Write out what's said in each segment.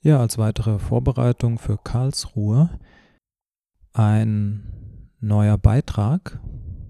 Ja, als weitere Vorbereitung für Karlsruhe ein neuer Beitrag.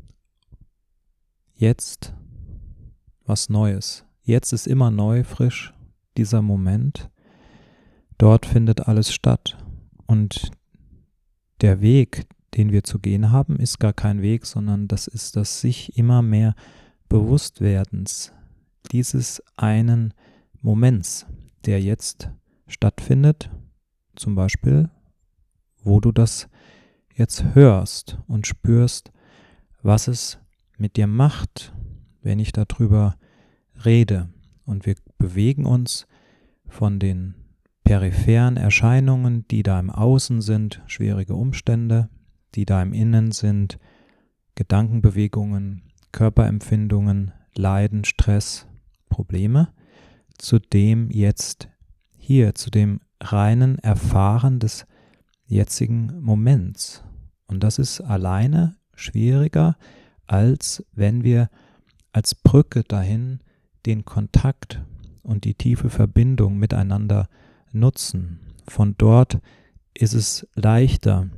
Jetzt was Neues. Jetzt ist immer neu, frisch, dieser Moment. Dort findet alles statt. Und der Weg, den wir zu gehen haben, ist gar kein Weg, sondern das ist das sich immer mehr Bewusstwerdens dieses einen Moments, der jetzt stattfindet, zum Beispiel, wo du das jetzt hörst und spürst, was es mit dir macht, wenn ich darüber rede. Und wir bewegen uns von den peripheren Erscheinungen, die da im Außen sind, schwierige Umstände, die da im Innen sind, Gedankenbewegungen, Körperempfindungen, Leiden, Stress, Probleme, zu dem jetzt hier, zu dem reinen Erfahren des jetzigen Moments. Und das ist alleine schwieriger, als wenn wir als Brücke dahin den Kontakt und die tiefe Verbindung miteinander nutzen. Von dort ist es leichter,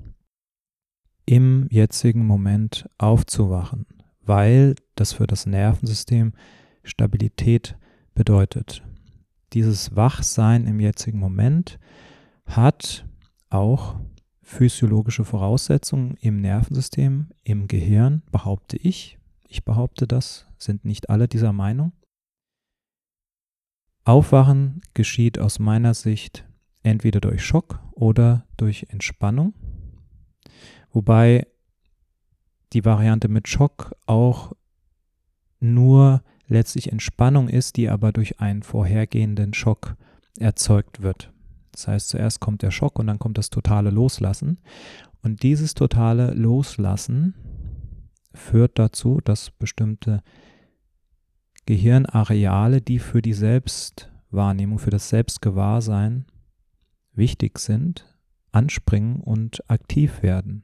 im jetzigen Moment aufzuwachen, weil das für das Nervensystem Stabilität bedeutet. Dieses Wachsein im jetzigen Moment hat auch physiologische Voraussetzungen im Nervensystem, im Gehirn, behaupte ich. Ich behaupte das, sind nicht alle dieser Meinung. Aufwachen geschieht aus meiner Sicht entweder durch Schock oder durch Entspannung, wobei die Variante mit Schock auch nur letztlich Entspannung ist, die aber durch einen vorhergehenden Schock erzeugt wird. Das heißt, zuerst kommt der Schock und dann kommt das totale Loslassen. Und dieses totale Loslassen führt dazu, dass bestimmte Gehirnareale, die für die Selbstwahrnehmung, für das Selbstgewahrsein wichtig sind, anspringen und aktiv werden.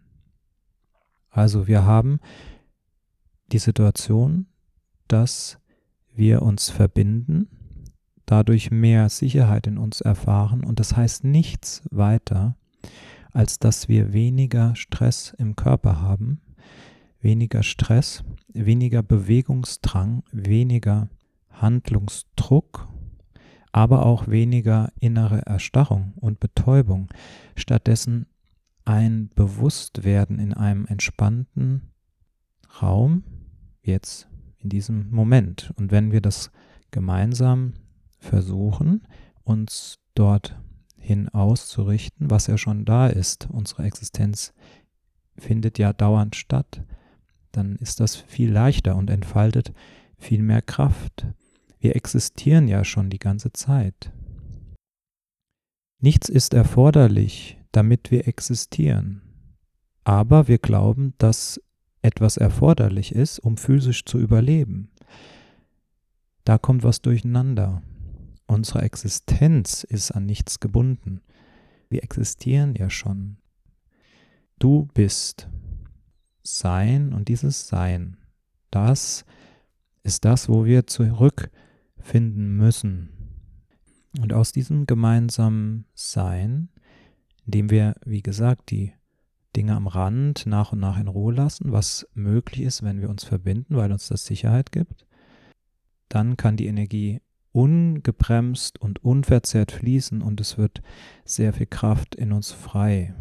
Also wir haben die Situation, dass wir uns verbinden, dadurch mehr Sicherheit in uns erfahren, und das heißt nichts weiter, als dass wir weniger Stress im Körper haben, weniger Stress, weniger Bewegungsdrang, weniger Handlungsdruck, aber auch weniger innere Erstarrung und Betäubung. Stattdessen ein Bewusstwerden in einem entspannten Raum, jetzt in diesem Moment. Und wenn wir das gemeinsam versuchen, uns dorthin auszurichten, was ja schon da ist, unsere Existenz findet ja dauernd statt, dann ist das viel leichter und entfaltet viel mehr Kraft. Wir existieren ja schon die ganze Zeit. Nichts ist erforderlich, damit wir existieren. Aber wir glauben, dass etwas erforderlich ist, um physisch zu überleben. Da kommt was durcheinander. Unsere Existenz ist an nichts gebunden. Wir existieren ja schon. Du bist Sein, und dieses Sein, das ist das, wo wir zurückfinden müssen. Und aus diesem gemeinsamen Sein, indem wir, wie gesagt, die Dinge am Rand nach und nach in Ruhe lassen, was möglich ist, wenn wir uns verbinden, weil uns das Sicherheit gibt, dann kann die Energie ungebremst und unverzerrt fließen und es wird sehr viel Kraft in uns frei.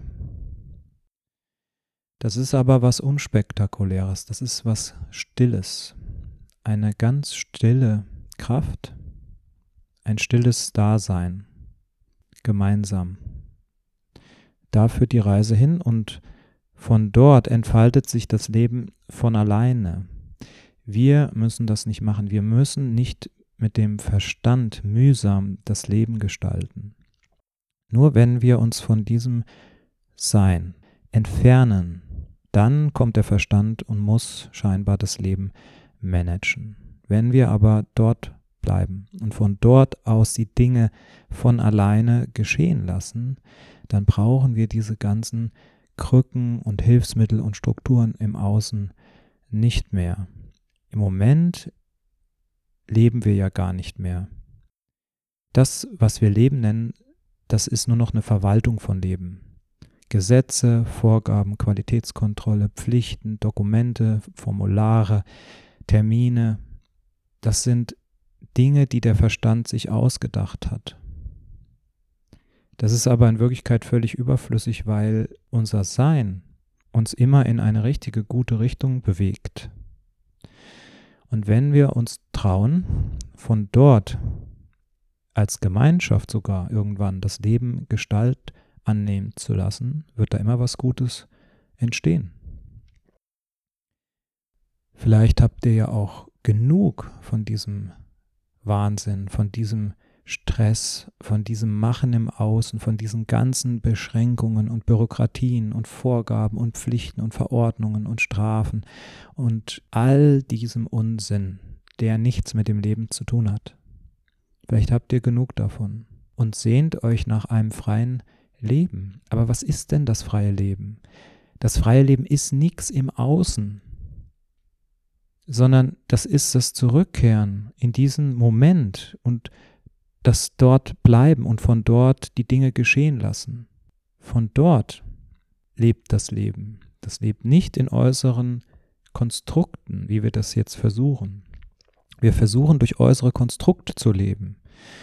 Das ist aber was Unspektakuläres, das ist was Stilles, eine ganz stille Kraft, ein stilles Dasein, gemeinsam. Da führt die Reise hin und von dort entfaltet sich das Leben von alleine. Wir müssen das nicht machen, wir müssen nicht mit dem Verstand mühsam das Leben gestalten. Nur wenn wir uns von diesem Sein entfernen, dann kommt der Verstand und muss scheinbar das Leben managen. Wenn wir aber dort bleiben und von dort aus die Dinge von alleine geschehen lassen, dann brauchen wir diese ganzen Krücken und Hilfsmittel und Strukturen im Außen nicht mehr. Im Moment leben wir ja gar nicht mehr. Das, was wir Leben nennen, das ist nur noch eine Verwaltung von Leben. Gesetze, Vorgaben, Qualitätskontrolle, Pflichten, Dokumente, Formulare, Termine, das sind Dinge, die der Verstand sich ausgedacht hat. Das ist aber in Wirklichkeit völlig überflüssig, weil unser Sein uns immer in eine richtige, gute Richtung bewegt. Und wenn wir uns trauen, von dort als Gemeinschaft sogar irgendwann das Leben Gestalt annehmen zu lassen, wird da immer was Gutes entstehen. Vielleicht habt ihr ja auch genug von diesem Wahnsinn, von diesem Stress, von diesem Machen im Außen, von diesen ganzen Beschränkungen und Bürokratien und Vorgaben und Pflichten und Verordnungen und Strafen und all diesem Unsinn, der nichts mit dem Leben zu tun hat. Vielleicht habt ihr genug davon und sehnt euch nach einem freien Leben. Aber was ist denn das freie Leben? Das freie Leben ist nichts im Außen, sondern das ist das Zurückkehren in diesen Moment und das dort bleiben und von dort die Dinge geschehen lassen. Von dort lebt das Leben. Das lebt nicht in äußeren Konstrukten, wie wir das jetzt versuchen. Wir versuchen durch äußere Konstrukte zu leben.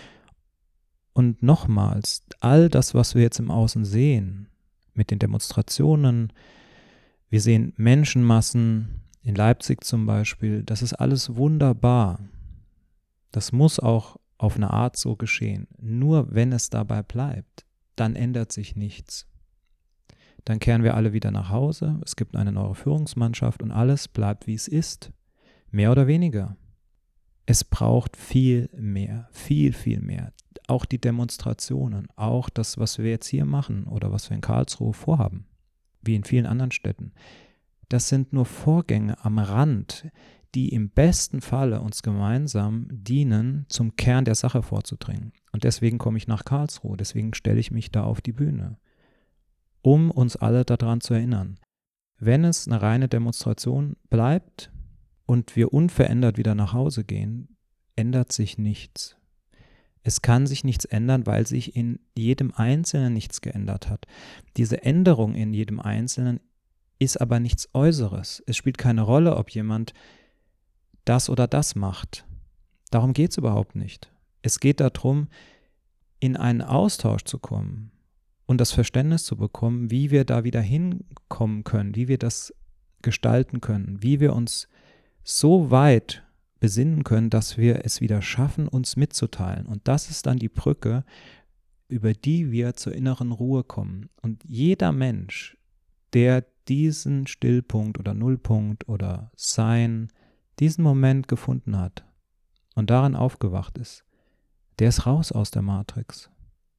Und nochmals, all das, was wir jetzt im Außen sehen, mit den Demonstrationen, wir sehen Menschenmassen, in Leipzig zum Beispiel, das ist alles wunderbar. Das muss auch auf eine Art so geschehen. Nur wenn es dabei bleibt, dann ändert sich nichts. Dann kehren wir alle wieder nach Hause, es gibt eine neue Führungsmannschaft und alles bleibt, wie es ist. Mehr oder weniger. Es braucht viel mehr, viel, viel mehr. Auch die Demonstrationen, auch das, was wir jetzt hier machen oder was wir in Karlsruhe vorhaben, wie in vielen anderen Städten. Das sind nur Vorgänge am Rand, die im besten Falle uns gemeinsam dienen, zum Kern der Sache vorzudringen. Und deswegen komme ich nach Karlsruhe, deswegen stelle ich mich da auf die Bühne, um uns alle daran zu erinnern. Wenn es eine reine Demonstration bleibt und wir unverändert wieder nach Hause gehen, ändert sich nichts. Es kann sich nichts ändern, weil sich in jedem Einzelnen nichts geändert hat. Diese Änderung in jedem Einzelnen ist aber nichts Äußeres. Es spielt keine Rolle, ob jemand das oder das macht. Darum geht es überhaupt nicht. Es geht darum, in einen Austausch zu kommen und das Verständnis zu bekommen, wie wir da wieder hinkommen können, wie wir das gestalten können, wie wir uns so weit besinnen können, dass wir es wieder schaffen, uns mitzuteilen. Und das ist dann die Brücke, über die wir zur inneren Ruhe kommen. Und jeder Mensch, der diesen Stillpunkt oder Nullpunkt oder Sein, diesen Moment gefunden hat und darin aufgewacht ist, der ist raus aus der Matrix.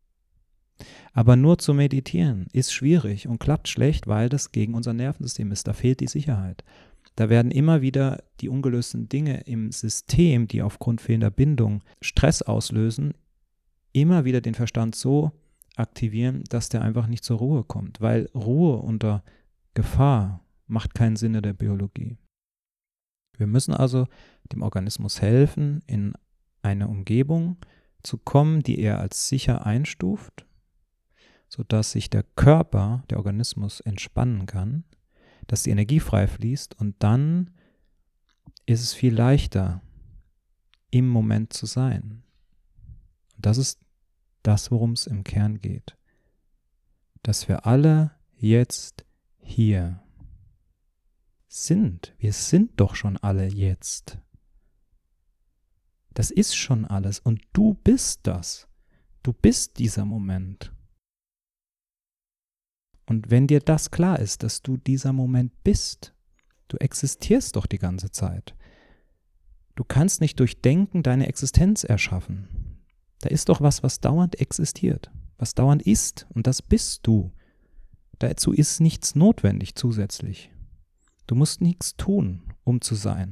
Aber nur zu meditieren ist schwierig und klappt schlecht, weil das gegen unser Nervensystem ist. Da fehlt die Sicherheit. Da werden immer wieder die ungelösten Dinge im System, die aufgrund fehlender Bindung Stress auslösen, immer wieder den Verstand so aktivieren, dass der einfach nicht zur Ruhe kommt. Weil Ruhe unter Gefahr macht keinen Sinn in der Biologie. Wir müssen also dem Organismus helfen, in eine Umgebung zu kommen, die er als sicher einstuft, sodass sich der Körper, der Organismus entspannen kann, dass die Energie frei fließt und dann ist es viel leichter, im Moment zu sein. Und das ist das, worum es im Kern geht. Dass wir alle jetzt hier sind. Wir sind doch schon alle jetzt. Das ist schon alles und du bist das. Du bist dieser Moment. Und wenn dir das klar ist, dass du dieser Moment bist, du existierst doch die ganze Zeit. Du kannst nicht durch Denken deine Existenz erschaffen. Da ist doch was dauernd existiert, was dauernd ist und das bist du. Dazu ist nichts notwendig zusätzlich. Du musst nichts tun, um zu sein.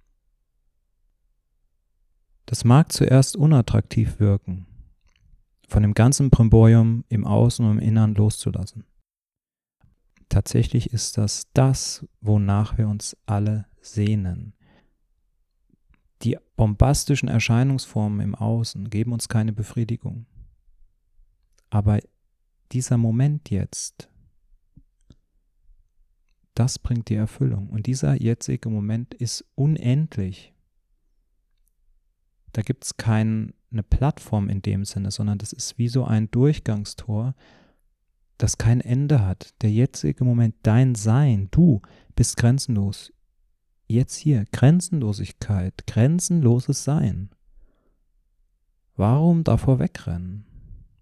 Das mag zuerst unattraktiv wirken, von dem ganzen Brimborium im Außen und im Innern loszulassen. Tatsächlich ist das, wonach wir uns alle sehnen. Die bombastischen Erscheinungsformen im Außen geben uns keine Befriedigung. Aber dieser Moment jetzt, das bringt die Erfüllung. Und dieser jetzige Moment ist unendlich. Da gibt es keine Plattform in dem Sinne, sondern das ist wie so ein Durchgangstor, das kein Ende hat. Der jetzige Moment, dein Sein, du bist grenzenlos. Jetzt hier, Grenzenlosigkeit, grenzenloses Sein. Warum davor wegrennen?